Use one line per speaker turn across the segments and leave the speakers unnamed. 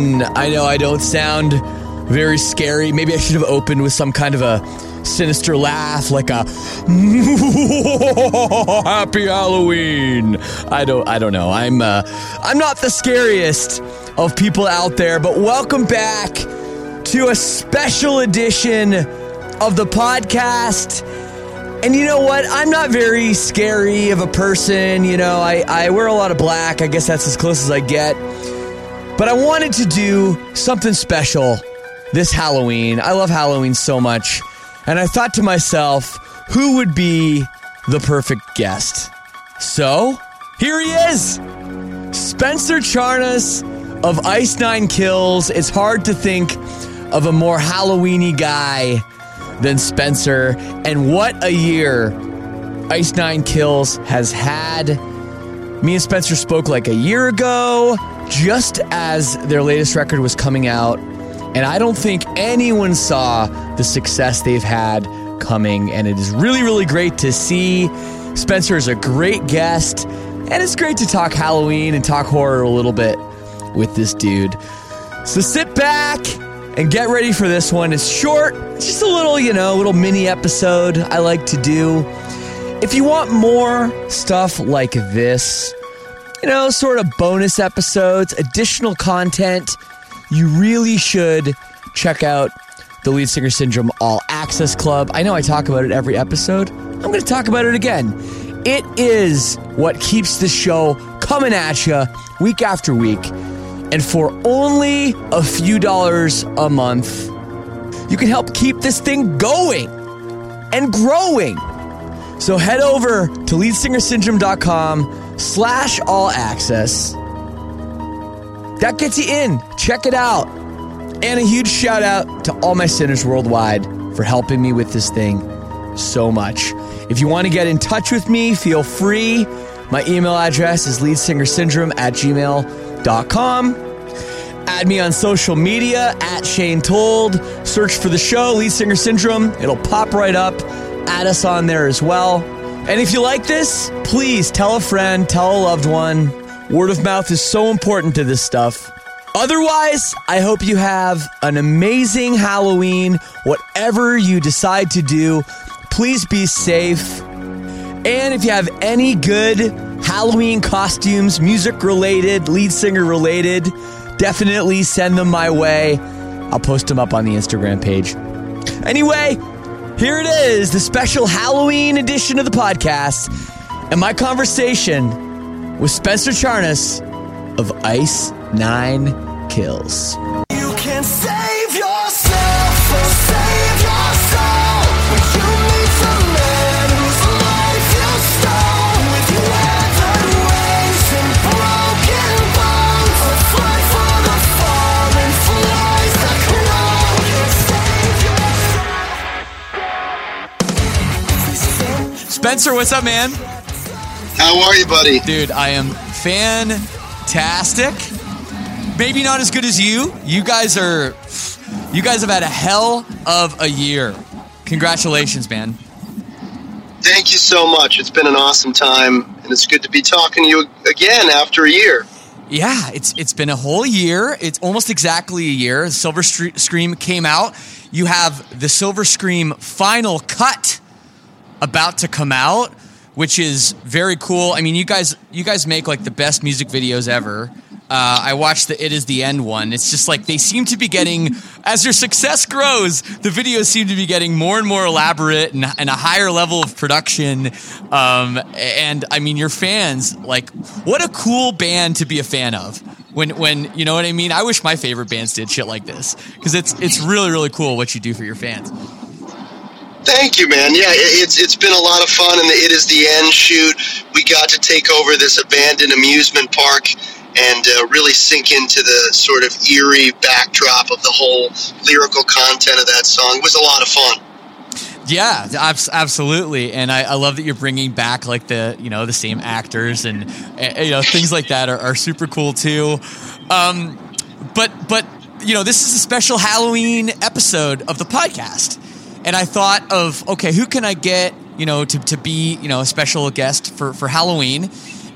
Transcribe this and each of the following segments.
and I know I don't sound very scary. Maybe I should have opened with some kind of a sinister laugh, like a Happy Halloween. I don't know. I'm not the scariest of people out there, but welcome back to a special edition of the podcast. And you know what? I'm not very scary of a person. You know, I wear a lot of black. I guess that's as close as I get. But I wanted to do something special this Halloween. I love Halloween so much. And I thought to myself, who would be the perfect guest? So, here he is. Spencer Charnas of Ice Nine Kills. It's hard to think of a more Halloween-y guy than Spencer. And what a year Ice Nine Kills has had. Me and Spencer spoke like a year ago, just as their latest record was coming out. And I don't think anyone saw the success they've had coming. And it is really, really great to see. Spencer is a great guest. And it's great to talk Halloween and talk horror a little bit with this dude. So sit back and get ready for this one. It's short. It's just a little, little mini episode I like to do. If you want more stuff like this, sort of bonus episodes, additional content, you really should check out the Lead Singer Syndrome All Access Club. I know I talk about it every episode. I'm going to talk about it again. It is what keeps the show coming at you week after week. And for only a few dollars a month, you can help keep this thing going and growing. So head over to leadsingersyndrome.com/all-access. That gets you in. Check it out. And a huge shout out to all my sinners worldwide for helping me with this thing so much. If you want to get in touch with me, feel free. My email address is leadsingersyndrome@gmail.com. Add me on social media @Shane Told. Search for the show, Lead Singer Syndrome. It'll pop right up. Add us on there as well. And if you like this, please tell a friend, tell a loved one. Word of mouth is so important to this stuff. Otherwise, I hope you have an amazing Halloween. Whatever you decide to do, please be safe. And if you have any good Halloween costumes, music related, lead singer related, definitely send them my way. I'll post them up on the Instagram page. Anyway, here it is, the special Halloween edition of the podcast, and my conversation with Spencer Charnas of Ice Nine Kills.
You can save yourself or save your soul, but you need some man whose life you stole. With weathered wings and broken bones, a flight for the fallen flies that crawl. You can save yourself.
Spencer, what's up, man?
How are you, buddy?
Dude, I am fantastic. Maybe not as good as you. You guys have had a hell of a year. Congratulations, man.
Thank you so much. It's been an awesome time, and it's good to be talking to you again after a year.
Yeah, it's been a whole year. It's almost exactly a year. Silver Scream came out. You have the Silver Scream final cut about to come out, which is very cool. I mean, you guys make like the best music videos ever. I watched the It Is the End one. It's just like they seem to be getting, as their success grows, the videos seem to be getting more and more elaborate and a higher level of production. And I mean, your fans, like, what a cool band to be a fan of. When you know what I mean? I wish my favorite bands did shit like this, because it's really, really cool what you do for your fans.
Thank you, man. Yeah, it's been a lot of fun in the It Is the End shoot. We got to take over this abandoned amusement park and really sink into the sort of eerie backdrop of the whole lyrical content of that song. It was a lot of fun.
Yeah, absolutely. And I love that you're bringing back like the same actors and things like that are super cool too. But this is a special Halloween episode of the podcast. And I thought of, okay, who can I get, to be, a special guest for Halloween?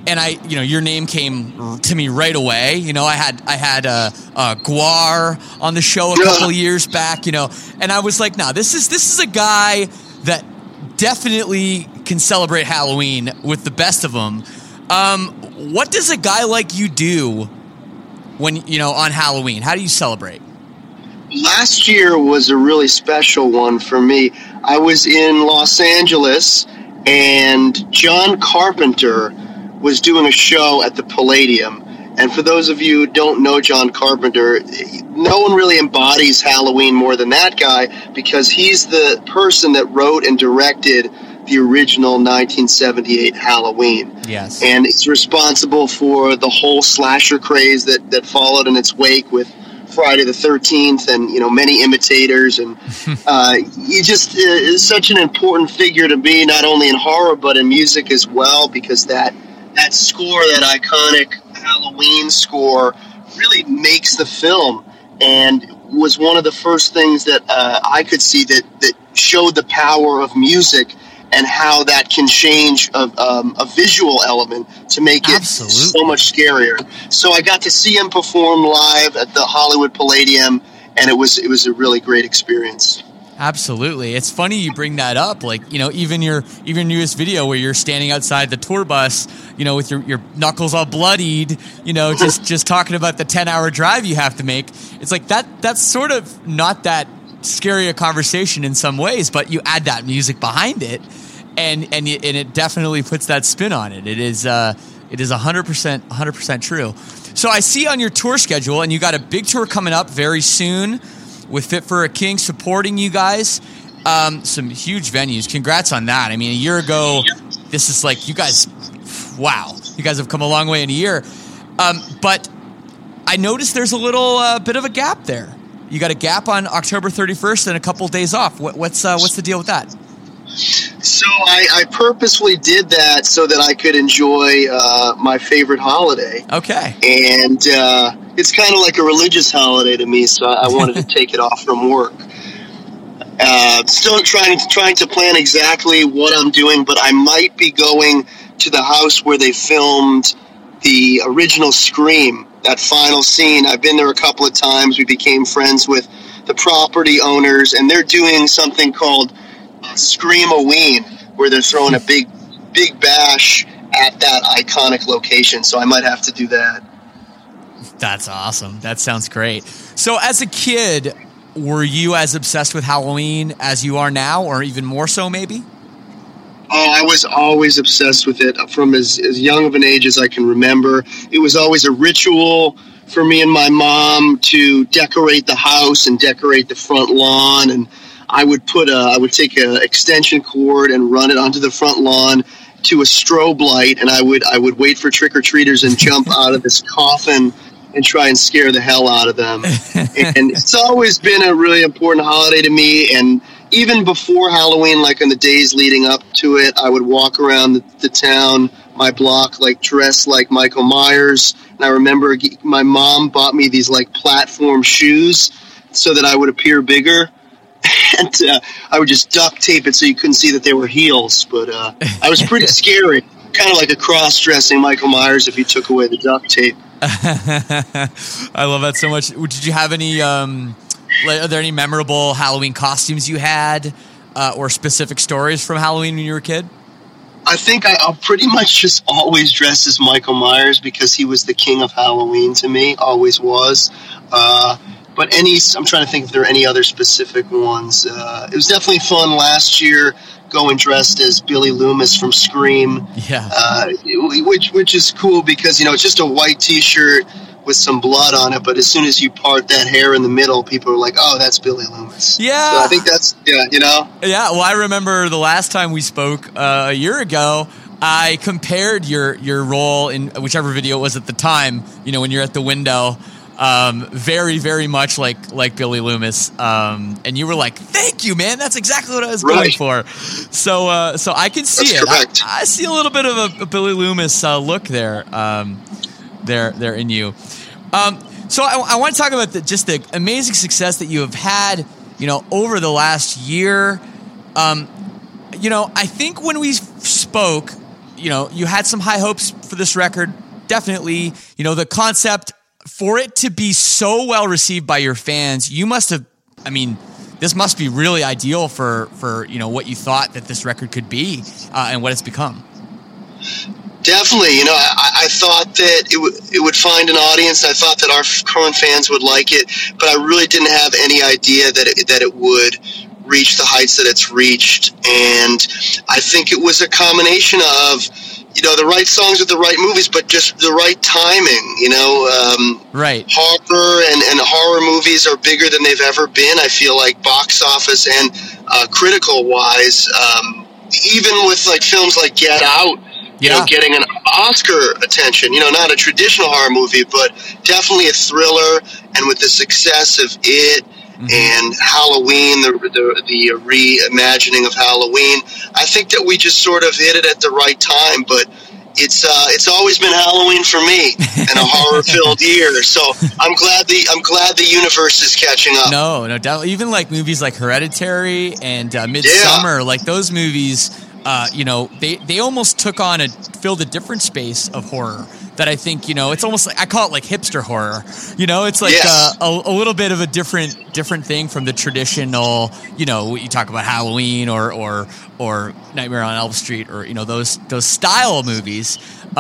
and your name came to me right away. I had Guar on the show a couple of years back, and I was like, nah, this is a guy that definitely can celebrate Halloween with the best of them. What does a guy like you do when, on Halloween? How do you celebrate?
Last year was a really special one for me. I was in Los Angeles, and John Carpenter was doing a show at the Palladium. And for those of you who don't know John Carpenter, no one really embodies Halloween more than that guy, because he's the person that wrote and directed the original 1978 Halloween.
Yes.
And he's responsible for the whole slasher craze that followed in its wake with Friday the 13th and, many imitators. And he just is such an important figure to me, not only in horror, but in music as well, because that score, that iconic Halloween score, really makes the film, and was one of the first things that I could see that showed the power of music and how that can change a visual element to make it so much scarier. So I got to see him perform live at the Hollywood Palladium, and it was a really great experience.
Absolutely. It's funny you bring that up. Like, even your newest video where you're standing outside the tour bus, with your knuckles all bloodied, just talking about the 10-hour drive you have to make. It's like that's sort of not that scary a conversation in some ways, but you add that music behind it, and it definitely puts that spin on it. It is 100% true. So I see on your tour schedule, and you got a big tour coming up very soon with Fit for a King supporting you guys. Some huge venues. Congrats on that. I mean, a year ago, this is like, you guys, wow, you guys have come a long way in a year. But I noticed there's a little bit of a gap there. You got a gap on October 31st and a couple days off. What's the deal with that?
So I purposely did that so that I could enjoy my favorite holiday.
Okay.
And it's kind of like a religious holiday to me, so I wanted to take it off from work. Still trying to plan exactly what I'm doing, but I might be going to the house where they filmed the original Scream, that final scene. I've been there a couple of times. We became friends with the property owners, and they're doing something called Scream-A-Ween, where they're throwing a big bash at that iconic location. So I might have to do that.
That's awesome. That sounds great. So as a kid, were you as obsessed with Halloween as you are now, or even more so maybe?
Oh, I was always obsessed with it from as young of an age as I can remember. It was always a ritual for me and my mom to decorate the house and decorate the front lawn. And I would take an extension cord and run it onto the front lawn to a strobe light, and I would wait for trick-or-treaters and jump out of this coffin and try and scare the hell out of them. And it's always been a really important holiday to me. And even before Halloween, like in the days leading up to it, I would walk around the town, my block, like dressed like Michael Myers. And I remember my mom bought me these like platform shoes so that I would appear bigger. And I would just duct tape it so you couldn't see that they were heels. But I was pretty scary. Kind of like a cross-dressing Michael Myers if you took away the duct tape.
I love that so much. Did you have any, are there any memorable Halloween costumes you had or specific stories from Halloween when you were a kid?
I think I'll pretty much just always dress as Michael Myers because he was the king of Halloween to me, always was. But I'm trying to think if there are any other specific ones. It was definitely fun last year going dressed as Billy Loomis from Scream.
Yeah.
Which is cool because, it's just a white T-shirt with some blood on it, but as soon as you part that hair in the middle, people are like, oh, that's Billy Loomis.
Yeah.
So I think that's,
Yeah, well, I remember the last time we spoke a year ago, I compared your role in whichever video it was at the time, when you're at the window, very, very much like Billy Loomis. And you were like, thank you, man. That's exactly what I was going for. So I can see it.
Correct.
I see a little bit of a Billy Loomis look there. There in you. So I want to talk about just the amazing success that you have had, over the last year. I think when we spoke, you had some high hopes for this record. Definitely, the concept for it to be so well received by your fans, you must have, this must be really ideal for what you thought that this record could be and what it's become.
Definitely, I thought that it would find an audience. I thought that our current fans would like it, but I really didn't have any idea that it would reach the heights that it's reached. And I think it was a combination of, the right songs with the right movies, but just the right timing.
Right.
Horror and horror movies are bigger than they've ever been. I feel like box office and critical wise, even with like films like Get Out. Getting an Oscar attention, not a traditional horror movie, but definitely a thriller. And with the success of it and Halloween, the reimagining of Halloween, I think that we just sort of hit it at the right time. But it's always been Halloween for me and a horror-filled year. So I'm glad the universe is catching up.
No doubt. Even like movies like Hereditary and Midsommar, like those movies. They almost filled a different space of horror that I think, it's almost like, I call it like hipster horror. It's like a little bit of a different thing from the traditional, you talk about Halloween or Nightmare on Elm Street or, those style movies.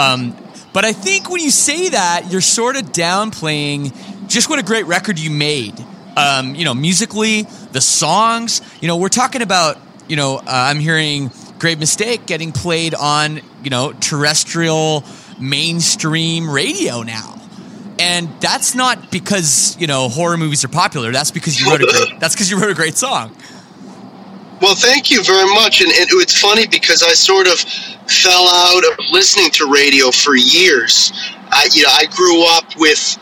But I think when you say that, you're sort of downplaying just what a great record you made. Musically, the songs, we're talking about, I'm hearing Great Mistake getting played on, terrestrial mainstream radio now. And that's not because, horror movies are popular. That's because you wrote a great song.
Well, thank you very much. And it's funny because I sort of fell out of listening to radio for years. I grew up with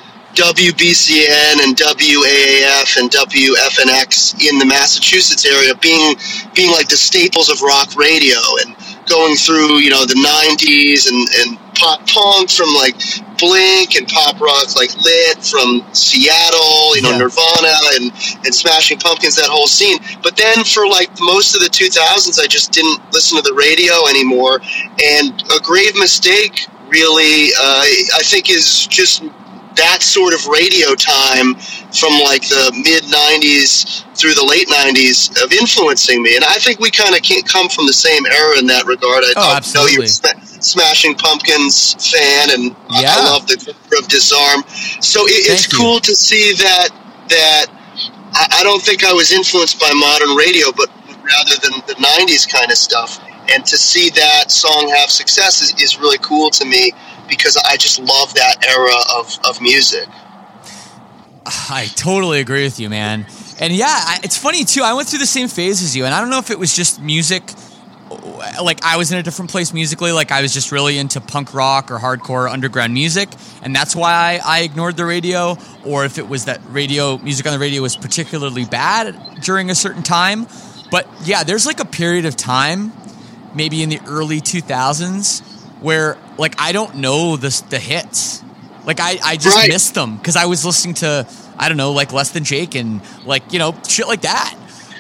WBCN and WAAF and WFNX in the Massachusetts area being like the staples of rock radio, and going through, the 90s and pop punk from like Blink and pop rock like Lit from Seattle, Nirvana and Smashing Pumpkins, that whole scene. But then for like most of the 2000s, I just didn't listen to the radio anymore. And A Grave Mistake really, I think is just that sort of radio time from like the mid 90s through the late 90s of influencing me. And I think we kind of can't come from the same era in that regard. I know you're Smashing Pumpkins fan, and I love the Group of Disarm. So it's cool to see that I don't think I was influenced by modern radio, but rather than the 90s kind of stuff. And to see that song have success is really cool to me, because I just love that era of music.
I totally agree with you, man. And it's funny too. I went through the same phase as you, and I don't know if it was just music, like I was in a different place musically, like I was just really into punk rock or hardcore underground music, and that's why I ignored the radio, or if it was that music on the radio was particularly bad during a certain time. But there's like a period of time, maybe in the early 2000s, where like I don't know the hits. Like I just missed them because I was listening to, I don't know, like Less Than Jake and like, shit like that.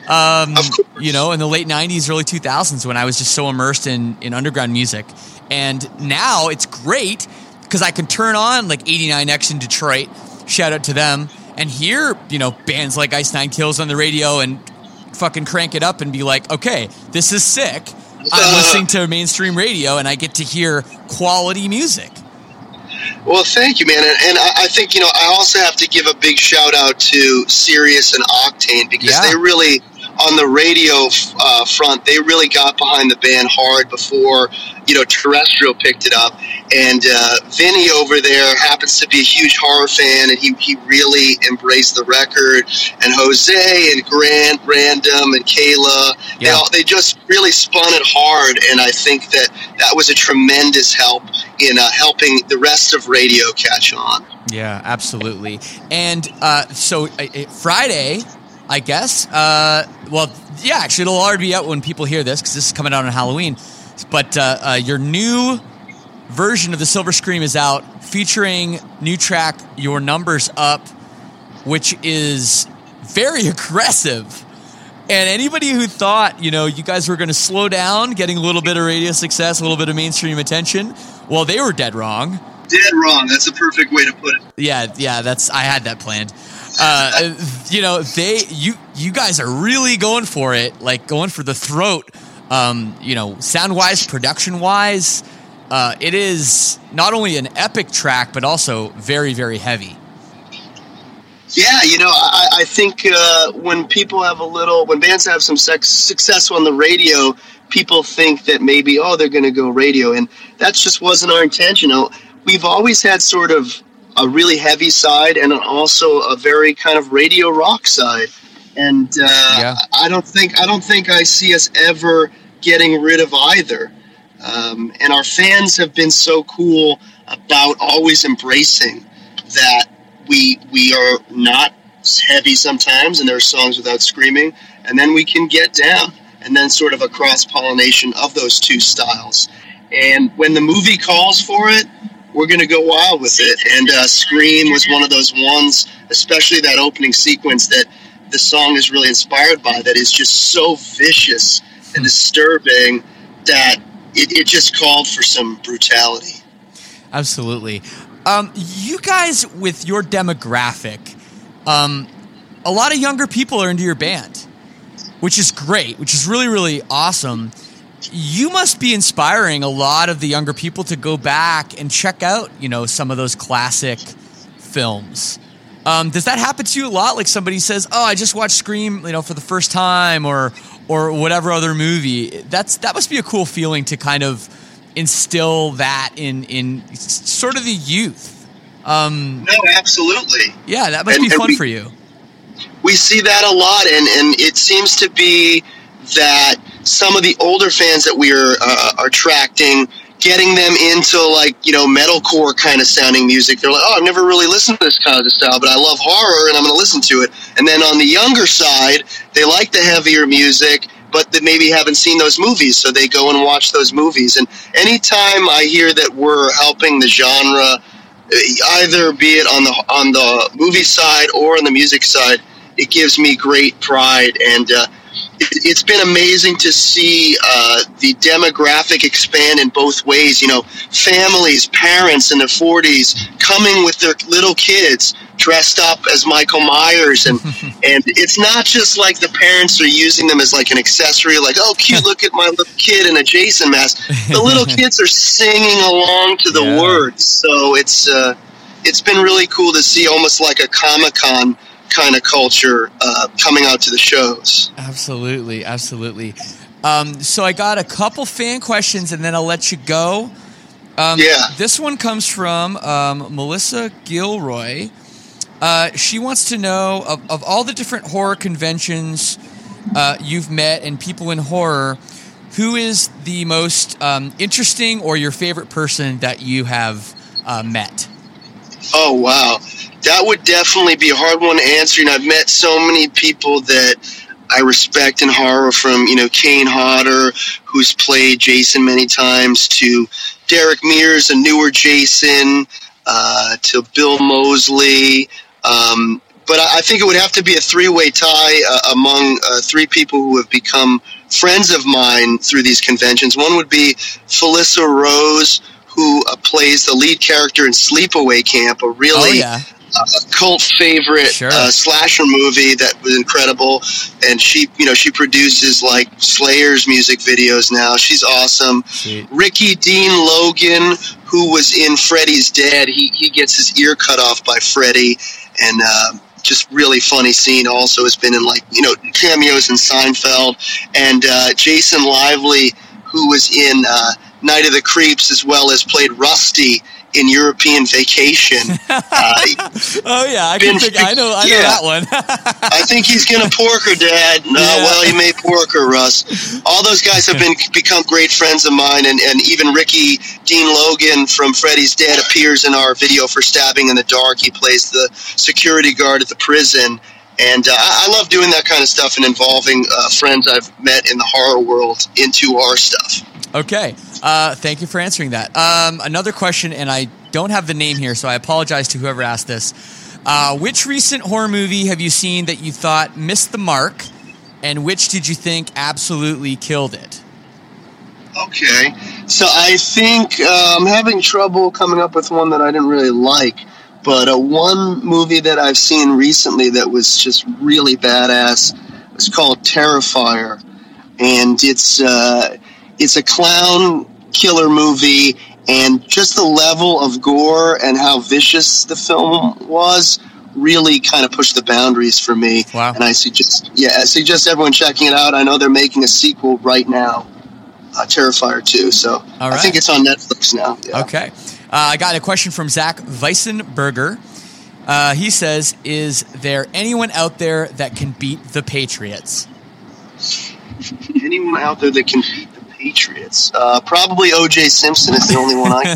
In the late 90s, early 2000s, when I was just so immersed in underground music. And now it's great because I can turn on like 89X in Detroit, shout out to them, and hear, bands like Ice Nine Kills on the radio and fucking crank it up and be like, okay, this is sick. I'm listening to mainstream radio and I get to hear quality music.
Well, thank you, man. And I think, I also have to give a big shout out to Sirius and Octane, because they really, on the radio front, they really got behind the band hard before, terrestrial picked it up. And Vinny over there happens to be a huge horror fan, and he really embraced the record. And Jose and Grant, Random, and Kayla, they just really spun it hard. And I think that was a tremendous help in helping the rest of radio catch on.
Yeah, absolutely. And so Friday, I guess, actually it'll already be out when people hear this, because this is coming out on Halloween. But your new version of the Silver Scream is out, featuring new track Your Number's Up, which is very aggressive. And anybody who thought, you guys were going to slow down, getting a little bit of radio success, a little bit of mainstream attention, well, they were dead wrong.
Dead wrong. That's a perfect way to put it.
Yeah, I had that planned. You guys are really going for it, like going for the throat. Sound-wise, production-wise, it is not only an epic track, but also very, very heavy.
Yeah, I think when bands have some success on the radio, people think that maybe, they're going to go radio, and that just wasn't our intention. We've always had sort of a really heavy side and also a very kind of radio rock side, and I don't think I see us ever getting rid of either. And our fans have been so cool about always embracing that we are not heavy sometimes, and there are songs without screaming, and then we can get down, and then sort of a cross-pollination of those two styles. And when the movie calls for it, we're going to go wild with it. And Scream was one of those ones, especially that opening sequence that the song is really inspired by, that is just so vicious and disturbing that it just called for some brutality.
Absolutely. You guys, with your demographic, a lot of younger people are into your band, which is great, which is really, really awesome. You must be inspiring a lot of the younger people to go back and check out, some of those classic films. Does that happen to you a lot? Like somebody says, I just watched Scream, for the first time, or whatever other movie. That must be a cool feeling to kind of instill that in sort of the youth.
No, absolutely.
Yeah, that must be fun for you.
We see that a lot, and it seems to be that some of the older fans that we are attracting, getting them into metalcore kind of sounding music. They're like, I've never really listened to this kind of style, but I love horror and I'm going to listen to it. And then on the younger side, they like the heavier music, but they maybe haven't seen those movies, so they go and watch those movies. And anytime I hear that we're helping the genre, either be it on the movie side or on the music side, it gives me great pride. And it's been amazing to see the demographic expand in both ways. Families, parents in their 40s coming with their little kids dressed up as Michael Myers. And it's not just like the parents are using them as like an accessory, like, cute, look at my little kid in a Jason mask. The little kids are singing along to the words. So it's been really cool to see, almost like a Comic-Con kind of culture coming out to the shows.
Absolutely. So I got a couple fan questions, and then I'll let you go. This one comes from Melissa Gilroy. She wants to know, of all the different horror conventions you've met and people in horror, who is the most interesting or your favorite person that you have met?
Oh, wow. That would definitely be a hard one to answer. I've met so many people that I respect in horror, from, Kane Hodder, who's played Jason many times, to Derek Mears, a newer Jason, to Bill Moseley. But I think it would have to be a three-way tie among three people who have become friends of mine through these conventions. One would be Felissa Rose, who plays the lead character in Sleepaway Camp, a really cult favorite slasher movie that was incredible. And she produces like Slayer's music videos now. She's awesome. Sweet. Ricky Dean Logan, who was in Freddy's Dead, he gets his ear cut off by Freddy, and just really funny scene. Also has been in cameos in Seinfeld. And Jason Lively, who was in Night of the Creeps, as well as played Rusty in European Vacation.
I know that one.
I think he's gonna pork her, Dad. No, well, he may pork her, Russ. All those guys have become great friends of mine, and even Ricky Dean Logan from Freddy's Dead appears in our video for Stabbing in the Dark. He plays the security guard at the prison. And I love doing that kind of stuff and involving friends I've met in the horror world into our stuff.
Okay. Thank you for answering that. Another question, and I don't have the name here, so I apologize to whoever asked this. Which recent horror movie have you seen that you thought missed the mark and which did you think absolutely killed it?
Okay, so I think I'm having trouble coming up with one that I didn't really like, but one movie that I've seen recently that was just really badass was called Terrifier, and it's a clown killer movie, and just the level of gore and how vicious the film was really kind of pushed the boundaries for me.
Wow.
And I suggest everyone checking it out. I know they're making a sequel right now, Terrifier 2, so
right.
I think it's on Netflix now. Yeah.
Okay. I got a question from Zach Weissenberger. He says, is there anyone out there that can beat the Patriots?
Anyone out there that can beat the Patriots? Probably O.J. Simpson is the only one I can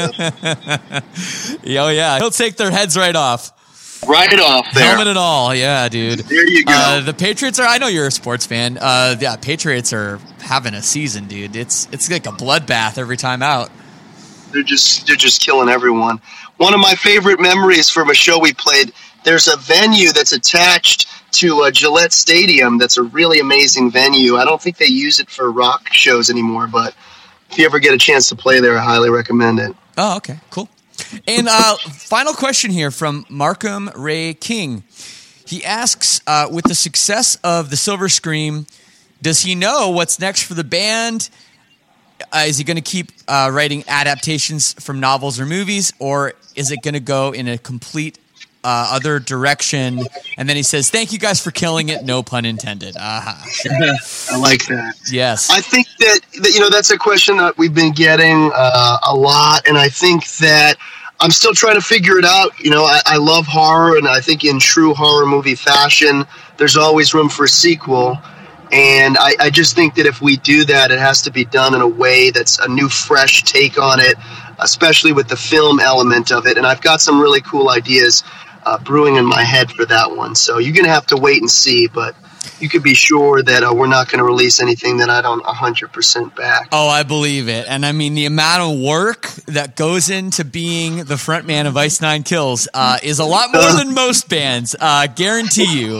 think of.
Oh, yeah. He'll take their heads right off.
Right off there.
Helmet and all. Yeah, dude.
There you go.
The Patriots are, I know you're a sports fan. Yeah, Patriots are having a season, dude. It's like a bloodbath every time out.
They're just killing everyone. One of my favorite memories from a show we played, there's a venue that's attached to Gillette Stadium that's a really amazing venue. I don't think they use it for rock shows anymore, but if you ever get a chance to play there, I highly recommend it.
Oh, okay, cool. And final question here from Markham Ray King. He asks, with the success of the Silver Scream, does he know what's next for the band? Is he going to keep writing adaptations from novels or movies, or is it going to go in a complete other direction? And then he says, thank you guys for killing it, no pun intended. Sure.
I like that.
Yes.
I think that that's a question that we've been getting a lot, and I think that I'm still trying to figure it out. I love horror, and I think in true horror movie fashion, there's always room for a sequel. And I just think that if we do that, it has to be done in a way that's a new, fresh take on it, especially with the film element of it. And I've got some really cool ideas brewing in my head for that one. So you're going to have to wait and see, but you could be sure that we're not going to release anything that I don't 100% back.
Oh, I believe it. And I mean, the amount of work that goes into being the front man of Ice Nine Kills is a lot more than most bands, guarantee you.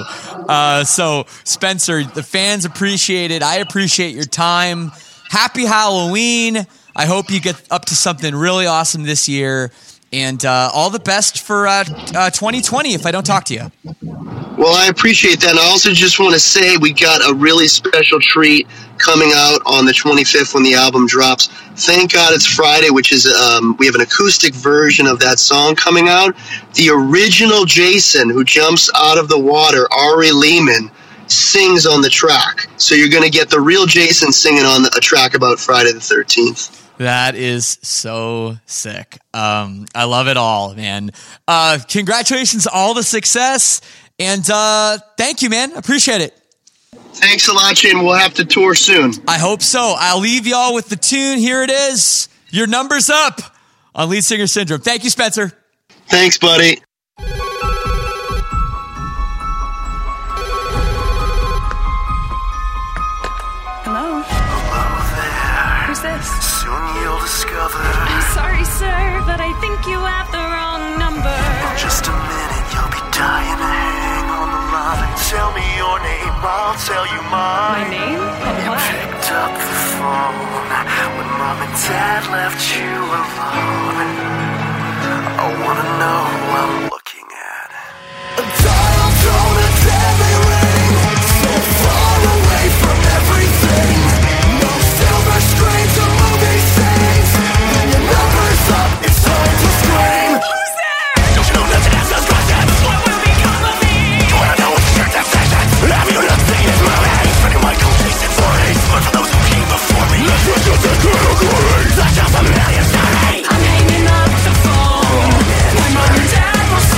So, Spencer, the fans appreciate it. I appreciate your time. Happy Halloween. I hope you get up to something really awesome this year. And all the best for 2020 if I don't talk to you.
Well, I appreciate that. And I also just want to say we got a really special treat coming out on the 25th when the album drops. Thank God It's Friday, which is we have an acoustic version of that song coming out. The original Jason, who jumps out of the water, Ari Lehman, sings on the track. So you're going to get the real Jason singing on a track about Friday the 13th.
That is so sick. I love it all, man. Congratulations, all the success. And thank you, man. Appreciate it.
Thanks a lot, Shane. We'll have to tour soon.
I hope so. I'll leave y'all with the tune. Here it is. Your number's up on Lead Singer Syndrome. Thank you, Spencer.
Thanks, buddy.
Hello? Who's this?
Soon you'll discover.
I'm sorry, sir, but I think you have the wrong number.
In just a minute, you'll be dying to hang on the line. Tell me your name, I'll tell you
My
mine.
name?
You
What?
picked up the phone when mom and dad left you alone. I wanna know who I'm looking at. A dial tone, a deadly ring, so far away from everything. No silver screens or movie scenes. When your number's up, it's time to scream.
Who's there?
Don't you know nothing else is questions?
What will become of me?
You wanna know what's your temptation? Have you not seen it moving? Spending my quotation for hate, but for those who came before me, let's just a category. That's just a million stories.
I'm hanging up the phone. My mom and dad will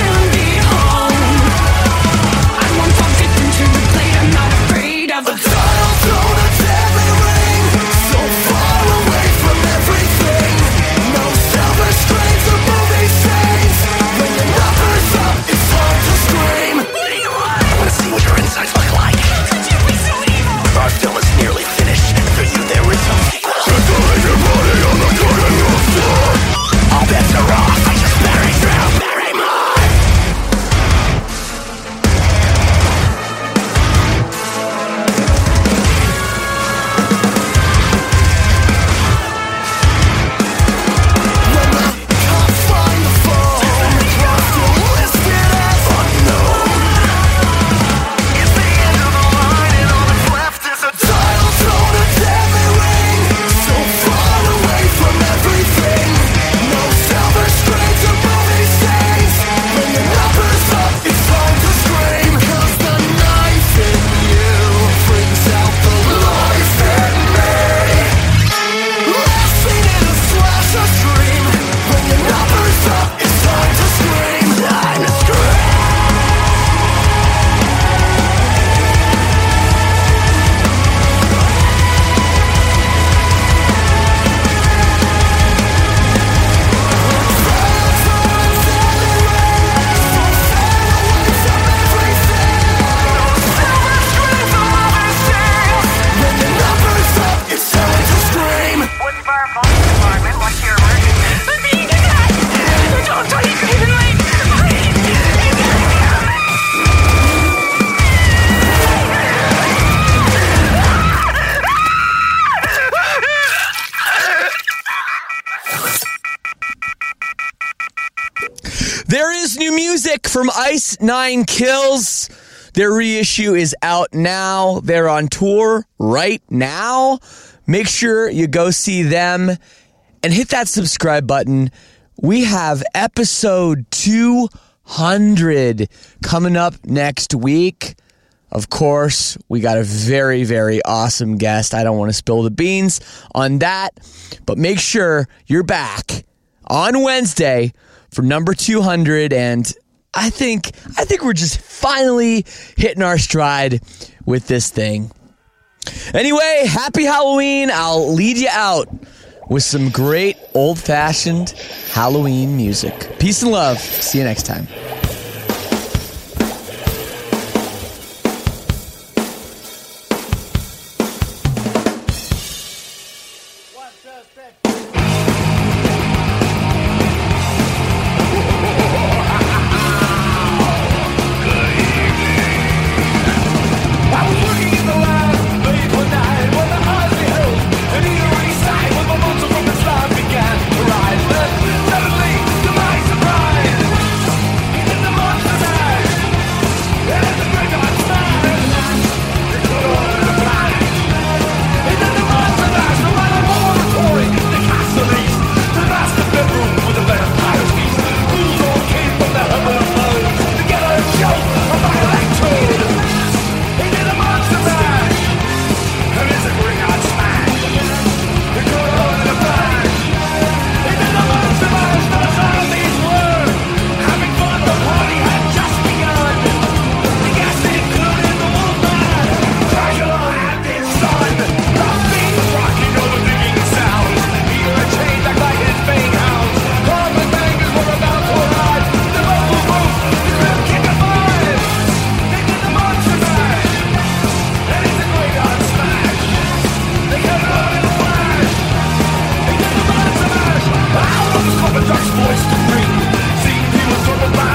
Music from Ice Nine Kills. Their reissue is out now. They're on tour right now. Make sure you go see them and hit that subscribe button. We have episode 200 coming up next week. Of course, we got a very, very awesome guest. I don't want to spill the beans on that, but make sure you're back on Wednesday for number 200, and I think we're just finally hitting our stride with this thing. Anyway, happy Halloween. I'll lead you out with some great old-fashioned Halloween music. Peace and love. See you next time.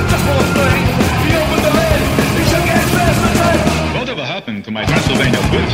To my Transylvania woods.